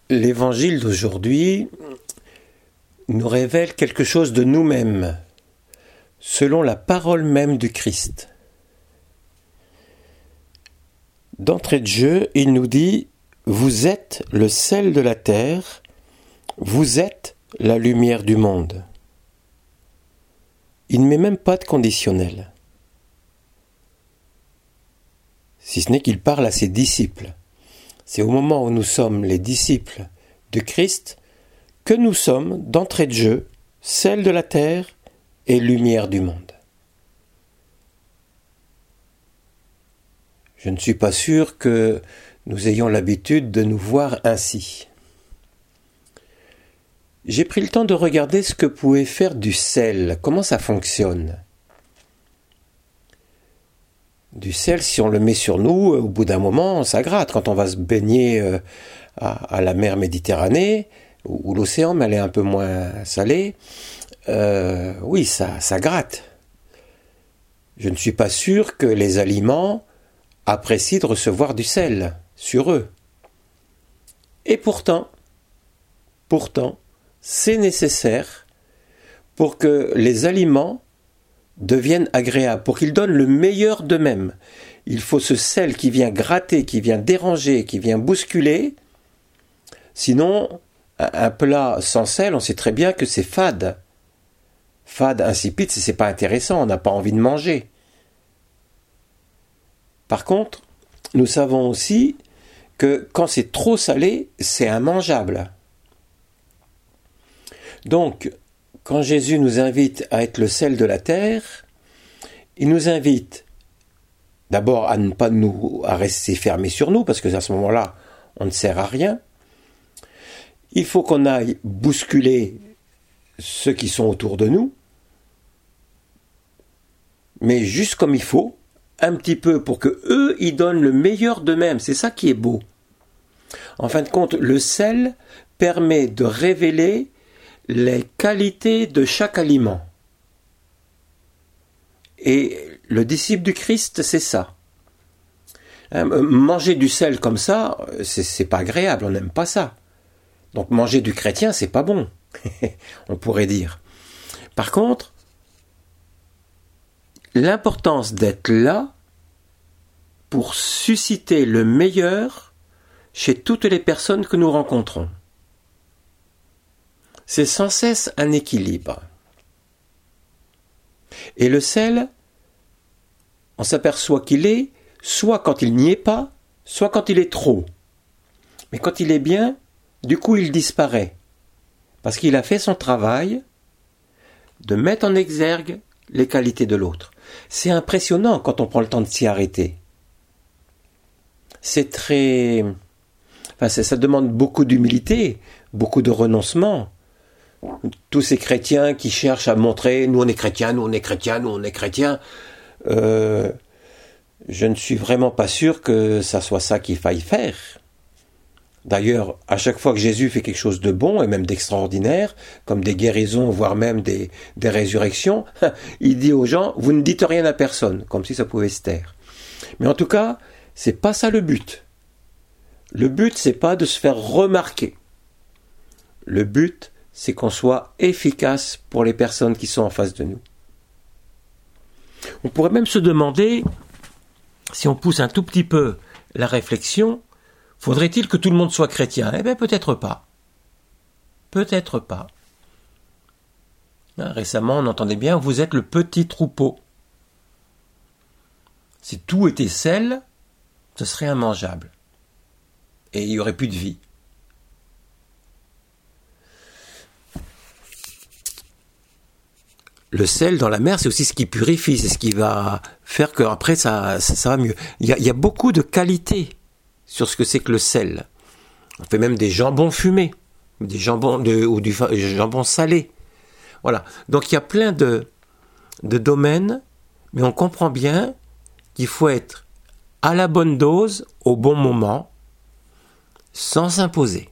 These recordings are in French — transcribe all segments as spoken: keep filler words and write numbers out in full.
L'évangile d'aujourd'hui nous révèle quelque chose de nous-mêmes, selon la parole même du Christ. D'entrée de jeu, il nous dit « Vous êtes le sel de la terre, vous êtes la lumière du monde ». Il ne met même pas de conditionnel. Si ce n'est qu'il parle à ses disciples. C'est au moment où nous sommes les disciples de Christ que nous sommes, d'entrée de jeu, sel de la terre et lumière du monde. Je ne suis pas sûr que nous ayons l'habitude de nous voir ainsi. J'ai pris le temps de regarder ce que pouvait faire du sel, comment ça fonctionne. Du sel, si on le met sur nous, au bout d'un moment, ça gratte. Quand on va se baigner euh, à, à la mer Méditerranée, ou, ou l'océan, mais elle est un peu moins salée, euh, oui, ça, ça gratte. Je ne suis pas sûr que les aliments apprécient de recevoir du sel sur eux. Et pourtant, pourtant, c'est nécessaire pour que les aliments deviennent agréables, pour qu'ils donnent le meilleur d'eux-mêmes. Il faut ce sel qui vient gratter, qui vient déranger, qui vient bousculer. Sinon, un plat sans sel, on sait très bien que c'est fade. Fade, insipide, c'est pas intéressant, on n'a pas envie de manger. Par contre, nous savons aussi que quand c'est trop salé, c'est immangeable. Donc, quand Jésus nous invite à être le sel de la terre, il nous invite d'abord à ne pas nous à rester fermés sur nous, parce que à ce moment-là, on ne sert à rien. Il faut qu'on aille bousculer ceux qui sont autour de nous, mais juste comme il faut, un petit peu pour que eux, ils donnent le meilleur d'eux-mêmes. C'est ça qui est beau. En fin de compte, le sel permet de révéler les qualités de chaque aliment. Et le disciple du Christ, c'est ça. Manger du sel comme ça, c'est, c'est pas agréable, on n'aime pas ça. Donc manger du chrétien, c'est pas bon, on pourrait dire. Par contre, l'importance d'être là pour susciter le meilleur chez toutes les personnes que nous rencontrons. C'est sans cesse un équilibre. Et le sel, on s'aperçoit qu'il est soit quand il n'y est pas, soit quand il est trop. Mais quand il est bien, du coup il disparaît. Parce qu'il a fait son travail de mettre en exergue les qualités de l'autre. C'est impressionnant quand on prend le temps de s'y arrêter. C'est très... Enfin, ça, ça demande beaucoup d'humilité, beaucoup de renoncement. Tous ces chrétiens qui cherchent à montrer « nous on est chrétiens, nous on est chrétiens, nous on est chrétiens euh, », je ne suis vraiment pas sûr que ça soit ça qu'il faille faire. D'ailleurs, à chaque fois que Jésus fait quelque chose de bon et même d'extraordinaire, comme des guérisons, voire même des, des résurrections, il dit aux gens « vous ne dites rien à personne », comme si ça pouvait se taire. Mais en tout cas, c'est pas ça le but. Le but, c'est pas de se faire remarquer. Le but, c'est qu'on soit efficace pour les personnes qui sont en face de nous. On pourrait même se demander, si on pousse un tout petit peu la réflexion, faudrait-il que tout le monde soit chrétien ? Eh bien, peut-être pas. Peut-être pas. Hein, récemment, on entendait bien, vous êtes le petit troupeau. Si tout était sel, ce serait immangeable. Et il n'y aurait plus de vie. Le sel dans la mer, c'est aussi ce qui purifie, c'est ce qui va faire qu'après ça, ça, ça va mieux. Il y, a, il y a beaucoup de qualités sur ce que c'est que le sel. On fait même des jambons fumés, des jambons de, ou du jambon salé. Voilà. Donc il y a plein de, de domaines, mais on comprend bien qu'il faut être à la bonne dose, au bon moment, sans s'imposer.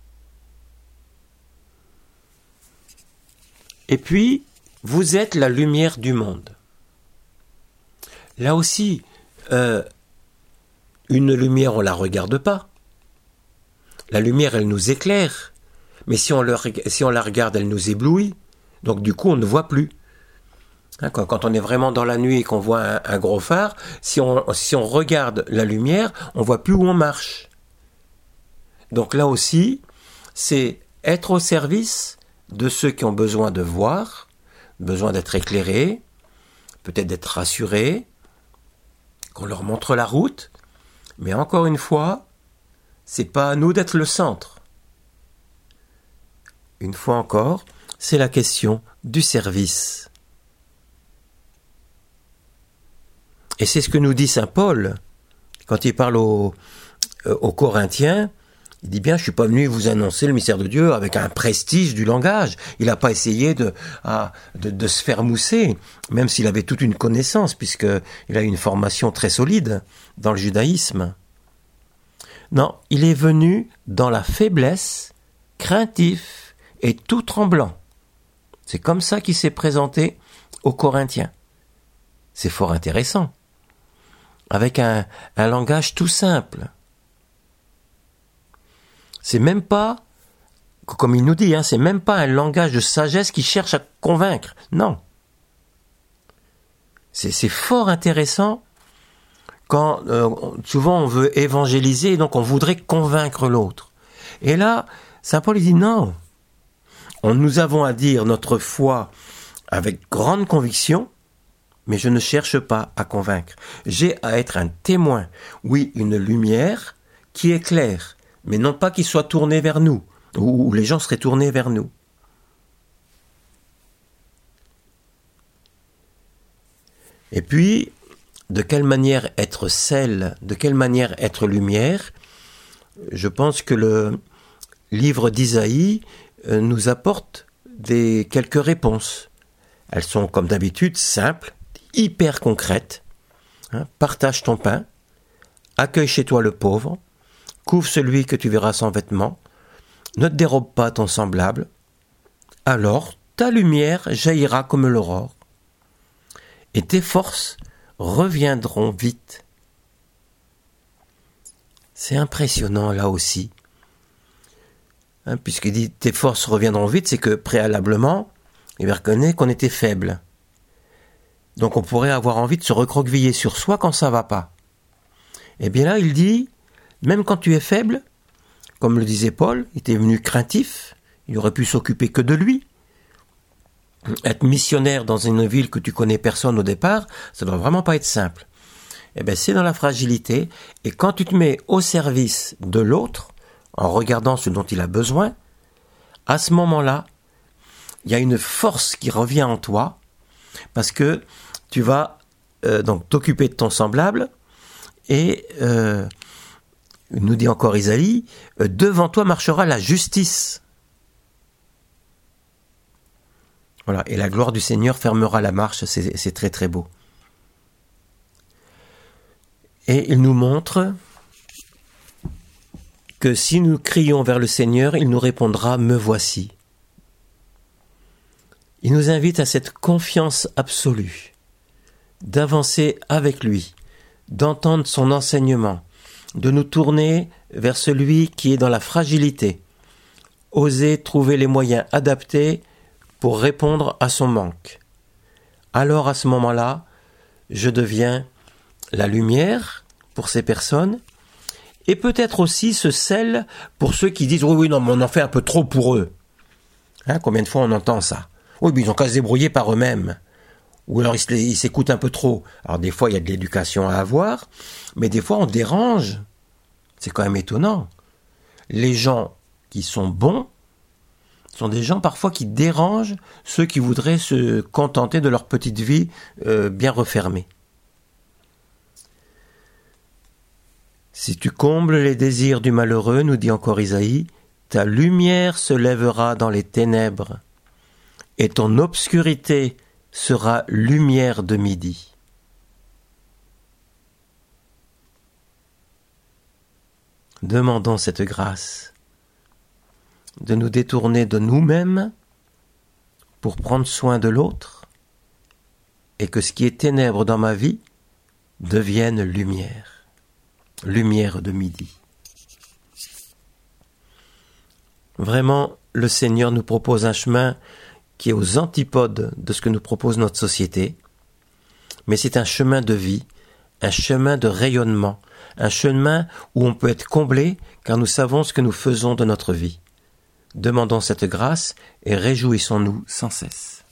Et puis, vous êtes la lumière du monde. Là aussi, euh, une lumière, on ne la regarde pas. La lumière, elle nous éclaire, mais si on, le, si on la regarde, elle nous éblouit. Donc du coup, on ne voit plus. Hein, quand, quand on est vraiment dans la nuit et qu'on voit un, un gros phare, si on, si on regarde la lumière, on voit plus où on marche. Donc là aussi, c'est être au service de ceux qui ont besoin de voir, besoin d'être éclairés, peut-être d'être rassurés, qu'on leur montre la route, mais encore une fois, c'est pas à nous d'être le centre. Une fois encore, c'est la question du service. Et c'est ce que nous dit saint Paul quand il parle aux, euh, aux Corinthiens. Il dit bien, je suis pas venu vous annoncer le mystère de Dieu avec un prestige du langage. Il n'a pas essayé de, ah, de, de se faire mousser, même s'il avait toute une connaissance, puisqu'il a une formation très solide dans le judaïsme. Non, il est venu dans la faiblesse, craintif et tout tremblant. C'est comme ça qu'il s'est présenté aux Corinthiens. C'est fort intéressant. Avec un, un langage tout simple. C'est même pas, comme il nous dit, hein, c'est même pas un langage de sagesse qui cherche à convaincre. Non. C'est, c'est fort intéressant quand euh, souvent on veut évangéliser, et donc on voudrait convaincre l'autre. Et là, saint Paul il dit non. On, nous avons à dire notre foi avec grande conviction, mais je ne cherche pas à convaincre. J'ai à être un témoin, oui, une lumière qui éclaire, mais non pas qu'il soit tourné vers nous, ou les gens seraient tournés vers nous. Et puis, de quelle manière être sel, de quelle manière être lumière, je pense que le livre d'Isaïe nous apporte des, quelques réponses. Elles sont, comme d'habitude, simples, hyper concrètes. Hein, partage ton pain, accueille chez toi le pauvre, couvre celui que tu verras sans vêtements, ne te dérobe pas ton semblable, alors ta lumière jaillira comme l'aurore, et tes forces reviendront vite. C'est impressionnant là aussi, hein, puisqu'il dit tes forces reviendront vite, c'est que préalablement, il reconnaît qu'on était faible. Donc on pourrait avoir envie de se recroqueviller sur soi quand ça va pas. Et bien là, il dit, même quand tu es faible, comme le disait Paul, il était venu craintif, il aurait pu s'occuper que de lui. Être missionnaire dans une ville que tu connais personne au départ, ça doit vraiment pas être simple. Eh bien, c'est dans la fragilité, et quand tu te mets au service de l'autre, en regardant ce dont il a besoin, à ce moment-là, il y a une force qui revient en toi, parce que tu vas euh, donc t'occuper de ton semblable, et euh, nous dit encore Isaïe, euh, devant toi marchera la justice. Voilà, et la gloire du Seigneur fermera la marche, c'est, c'est très très beau. Et il nous montre que si nous crions vers le Seigneur, il nous répondra « Me voici ». Il nous invite à cette confiance absolue, d'avancer avec lui, d'entendre son enseignement, de nous tourner vers celui qui est dans la fragilité, oser trouver les moyens adaptés pour répondre à son manque. Alors à ce moment-là, je deviens la lumière pour ces personnes, et peut-être aussi ce sel pour ceux qui disent « Oui, oui, non, mais on en fait un peu trop pour eux. Hein, » Combien de fois on entend ça? Oui, mais ils ont qu'à se débrouiller par eux-mêmes. Ou alors ils, ils s'écoutent un peu trop. Alors des fois, il y a de l'éducation à avoir, mais des fois, on dérange. C'est quand même étonnant. Les gens qui sont bons sont des gens parfois qui dérangent ceux qui voudraient se contenter de leur petite vie euh, bien refermée. Si tu combles les désirs du malheureux, nous dit encore Isaïe, ta lumière se lèvera dans les ténèbres, et ton obscurité sera lumière de midi. Demandons cette grâce de nous détourner de nous-mêmes pour prendre soin de l'autre, et que ce qui est ténèbres dans ma vie devienne lumière, lumière de midi. Vraiment, le Seigneur nous propose un chemin qui est aux antipodes de ce que nous propose notre société, mais c'est un chemin de vie, un chemin de rayonnement, un chemin où on peut être comblé car nous savons ce que nous faisons de notre vie. Demandons cette grâce et réjouissons-nous sans cesse.